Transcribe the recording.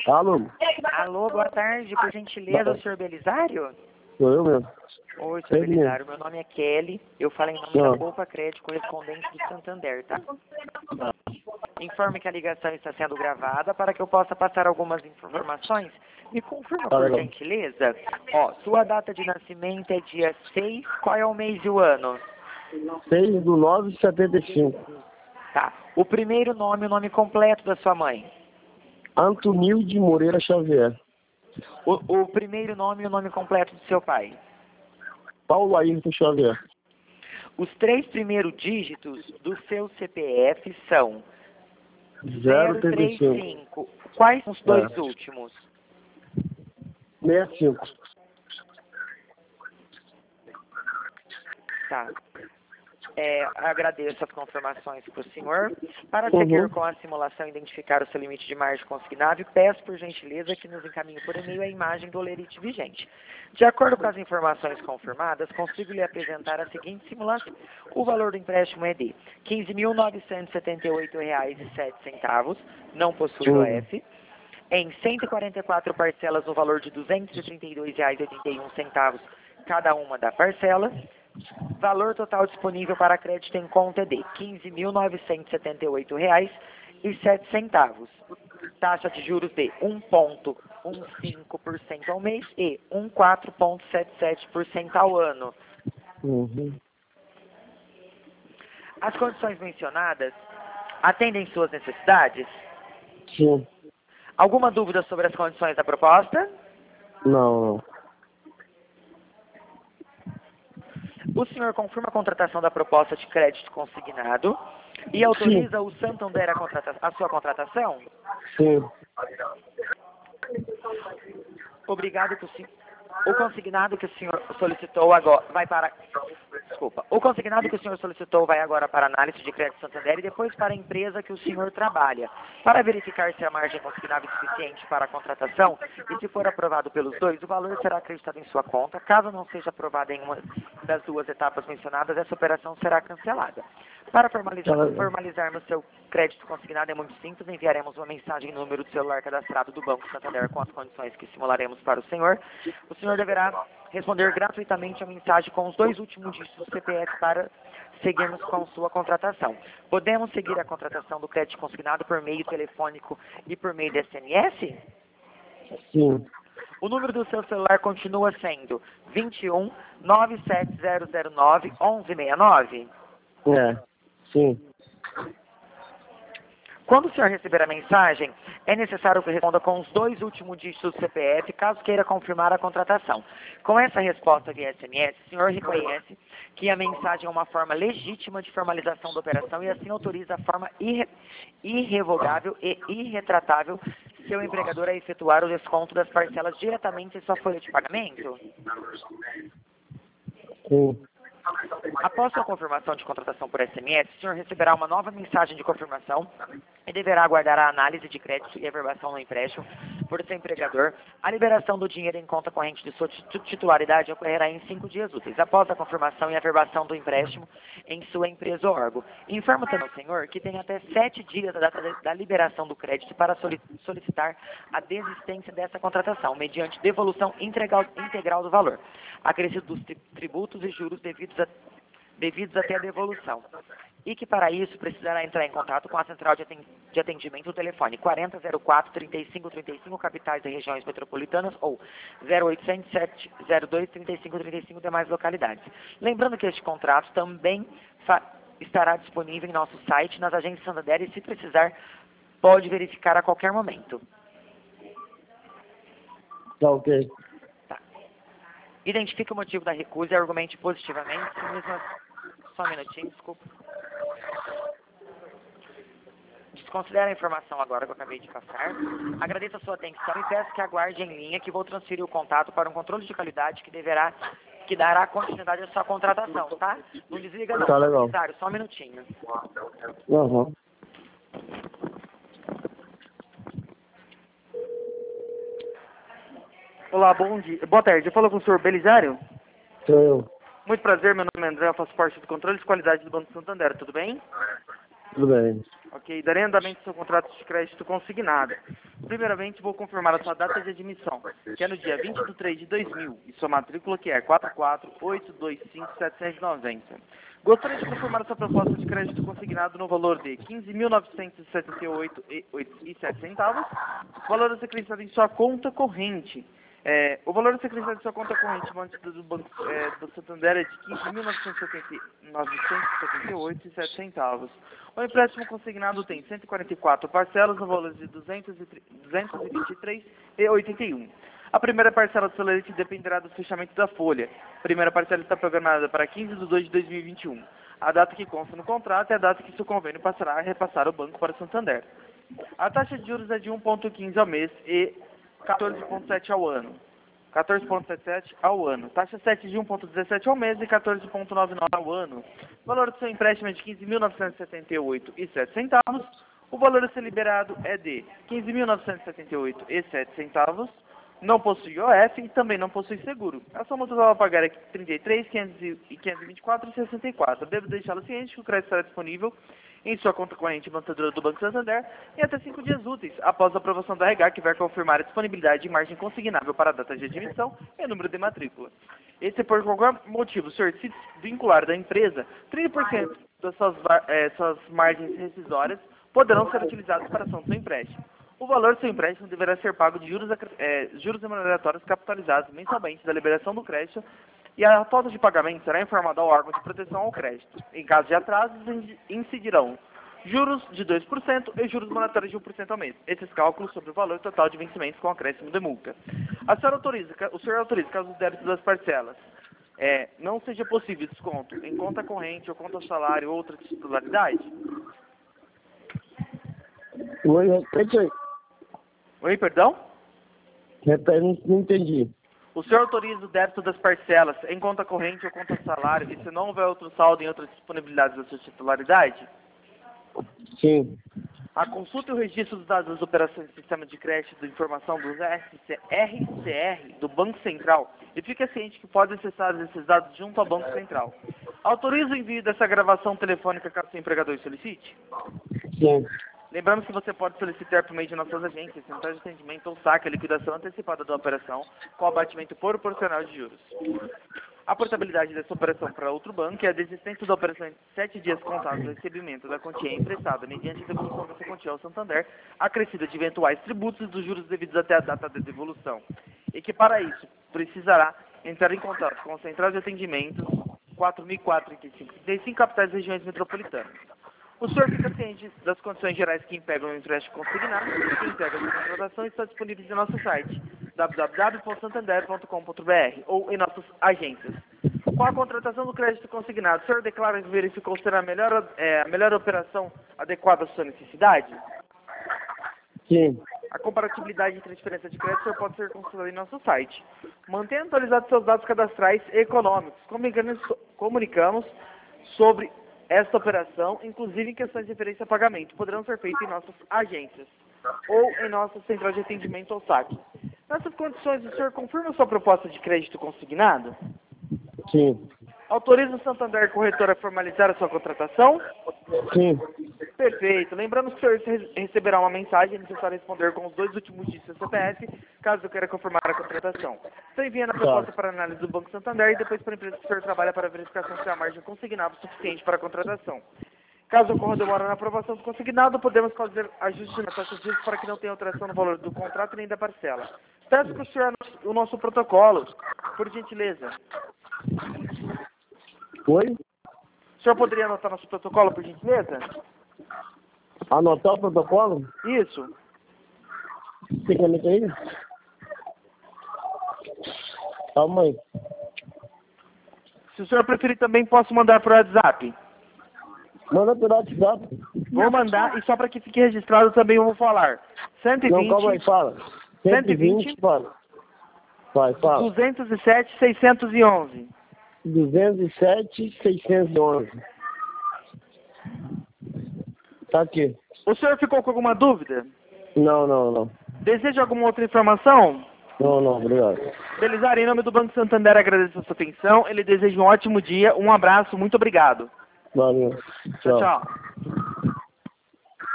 Alô? Alô, boa tarde, por gentileza, o senhor Belisário? Sou eu mesmo. Oi, senhor Ele Belisário, meu nome é Kelly, eu falo em nome da Poupa Crédito, correspondente do Santander, tá? Informe que a ligação está sendo gravada para que eu possa passar algumas informações. Me confirma, por gentileza, ó, sua data de nascimento é dia 6, qual é o mês e o ano? 6/9/75. Tá. O primeiro nome, o nome completo da sua mãe? Antonilde Moreira Xavier. O primeiro nome e o nome completo do seu pai? Paulo Ayrton Xavier. Os 3 primeiros dígitos do seu CPF são 035. 035. Quais são os dois últimos? 65. Tá. Agradeço as confirmações para o senhor. Para seguir com a simulação e identificar o seu limite de margem consignável, peço por gentileza que nos encaminhe por e-mail a imagem do holerite vigente. De acordo com as informações confirmadas, consigo lhe apresentar a seguinte simulação. O valor do empréstimo é de R$ 15.978,07, não possui OF, em 144 parcelas no valor de R$ 232,81 cada uma da parcela. Valor total disponível para crédito em conta é de R$ 15.978,07. Taxa de juros de 1,15% ao mês e 14,77% ao ano. As condições mencionadas atendem suas necessidades? Sim. Alguma dúvida sobre as condições da proposta? Não. O senhor confirma a contratação da proposta de crédito consignado e autoriza o Santander a sua contratação? Sim. Obrigado que o consignado que o senhor solicitou agora vai para... Desculpa. O consignado que o senhor solicitou vai agora para a análise de crédito Santander e depois para a empresa que o senhor trabalha. Para verificar se a margem consignável é suficiente para a contratação e se for aprovado pelos dois, o valor será acreditado em sua conta. Caso não seja aprovado em uma das duas etapas mencionadas, essa operação será cancelada. Para formalizarmos seu crédito consignado é muito simples, enviaremos uma mensagem no número do celular cadastrado do Banco Santander com as condições que simularemos para o senhor. O senhor deverá responder gratuitamente a mensagem com os 2 últimos dígitos do CPF para seguirmos com sua contratação. Podemos seguir a contratação do crédito consignado por meio telefônico e por meio de SMS? Sim. O número do seu celular continua sendo 21 97009 1169? Sim. Quando o senhor receber a mensagem, é necessário que responda com os 2 últimos dígitos do CPF, caso queira confirmar a contratação. Com essa resposta via SMS, o senhor reconhece que a mensagem é uma forma legítima de formalização da operação e assim autoriza a forma irrevogável e irretratável seu empregador a efetuar o desconto das parcelas diretamente em sua folha de pagamento? Sim. Após sua confirmação de contratação por SMS, o senhor receberá uma nova mensagem de confirmação e deverá aguardar a análise de crédito e averbação no empréstimo por seu empregador. A liberação do dinheiro em conta corrente de sua titularidade ocorrerá em 5 dias úteis, após a confirmação e averbação do empréstimo em sua empresa ou órgão. Informo também ao senhor que tem até 7 dias da data da liberação do crédito para solicitar a desistência dessa contratação, mediante devolução integral do valor, acrescido dos tributos e juros devidos até a devolução. E que para isso precisará entrar em contato com a central de atendimento do telefone 4004-3535, capitais e regiões metropolitanas, ou 0800 702 3535 demais localidades. Lembrando que este contrato também estará disponível em nosso site, nas agências Santander, e se precisar, pode verificar a qualquer momento. Tá ok. Tá. Identifique o motivo da recusa e argumente positivamente. Só um minutinho, desculpa. Desconsidere a informação agora que eu acabei de passar. Agradeço a sua atenção e peço que aguarde em linha que vou transferir o contato para um controle de qualidade que dará continuidade à sua contratação, tá? Não desliga não, tá legal. Só um minutinho. Olá, bom dia. Boa tarde. Eu falo com o senhor Belisário? Sou eu. Muito prazer, meu nome é André, eu faço parte do controle de qualidade do Banco Santander, tudo bem? Tudo bem. Ok. Ok, darei andamento ao seu contrato de crédito consignado. Primeiramente, vou confirmar a sua data de admissão, que é no dia 20 de 3 de 2000, e sua matrícula, que é 44825-790. Gostaria de confirmar a sua proposta de crédito consignado no valor de R$ 15.978,07, valor a ser acrescentado em sua conta corrente. O valor a ser acrescentado em sua conta corrente mantida do Banco do Santander é de R$ 15.978,07. O empréstimo consignado tem 144 parcelas no valor de R$ 223,81. A primeira parcela do Celerite dependerá do fechamento da folha. A primeira parcela está programada para 15 de 2 de 2021. A data que consta no contrato é a data que seu convênio passará a repassar o banco para o Santander. A taxa de juros é de 1,15 ao mês e 14,7 ao ano. 14,77 ao ano. Taxa 7 de 1,17 ao mês e 14,99 ao ano. O valor do seu empréstimo é de R$ 15.978,07. O valor a ser liberado é de R$ 15.978,07. Não possui OF e também não possui seguro. A soma total a pagar é R$ 33.524,64. Devo deixá-lo ciente que o crédito estará disponível em sua conta corrente mantedora do Banco Santander em até 5 dias úteis, após a aprovação da RH, que vai confirmar a disponibilidade de margem consignável para a data de admissão e o número de matrícula. E se por qualquer motivo o senhor se desvincular da empresa, 30% das suas margens rescisórias poderão ser utilizadas para a ação do seu empréstimo. O valor do seu empréstimo deverá ser pago de juros remuneratórios capitalizados mensalmente da liberação do crédito, e a falta de pagamento será informada ao órgão de proteção ao crédito. Em caso de atrasos, incidirão juros de 2% e juros monetários de 1% ao mês. Esses cálculos sobre o valor total de vencimentos com acréscimo de multa. O senhor autoriza, caso os débitos das parcelas não seja possível desconto em conta corrente ou conta salário ou outra titularidade? Oi, repete aí. Oi, perdão? Repete, não entendi. O senhor autoriza o débito das parcelas em conta corrente ou conta salário e se não houver outro saldo em outras disponibilidades da sua titularidade? Sim. A consulta e o registro dos dados das operações do sistema de crédito de informação dos RCR do Banco Central e fique ciente que pode acessar esses dados junto ao Banco Central. Autoriza o envio dessa gravação telefônica caso seu empregador solicite? Sim. Lembramos que você pode solicitar por meio de nossas agências, centrais de atendimento ou saque a liquidação antecipada da operação com abatimento proporcional de juros. A portabilidade dessa operação para outro banco é a desistência da operação em 7 dias contados do recebimento da quantia emprestada mediante a devolução dessa quantia ao Santander, acrescida de eventuais tributos e dos juros devidos até a data da devolução. E que para isso precisará entrar em contato com a central de atendimento 4004-3535 capitais e regiões metropolitanas. O senhor fica ciente das condições gerais que impegam o empréstimo consignado e que integram a contratação está disponível em nosso site www.santander.com.br ou em nossas agências. Com a contratação do crédito consignado, o senhor declara que verificou ser a melhor operação adequada à sua necessidade? Sim. A comparatibilidade de transferência de crédito pode ser consultada em nosso site. Mantenha atualizados seus dados cadastrais e econômicos. Comunicamos sobre esta operação, inclusive em questões de referência a pagamento, poderão ser feitas em nossas agências ou em nossa central de atendimento ou saque. Nessas condições, o senhor confirma sua proposta de crédito consignado? Sim. Autoriza o Santander Corretora a formalizar a sua contratação? Sim. Perfeito. Lembramos que o senhor receberá uma mensagem, é necessário responder com os 2 últimos dígitos do CPF, caso queira confirmar a contratação. Então enviando a proposta para análise do Banco Santander e depois para a empresa que o senhor trabalha para verificação se a margem consignada é suficiente para a contratação. Caso ocorra demora na aprovação do consignado, podemos fazer ajustes na taxa de juros para que não tenha alteração no valor do contrato nem da parcela. Peço que o senhor anote o nosso protocolo, por gentileza. Oi? O senhor poderia anotar nosso protocolo, por gentileza? Anotar o protocolo? Isso. Você quer meter aí? Calma aí. Se o senhor preferir também, posso mandar por WhatsApp. Manda pelo WhatsApp. Vou mandar e só para que fique registrado também eu vou falar. 120. Não, calma aí, fala. 120, fala. Vai, fala. 207, 611. 207, 611. Tá aqui. O senhor ficou com alguma dúvida? Não. Deseja alguma outra informação? Não, obrigado. Belizar, em nome do Banco Santander, agradeço a sua atenção. Ele deseja um ótimo dia, um abraço, muito obrigado. Valeu. Tchau, tchau.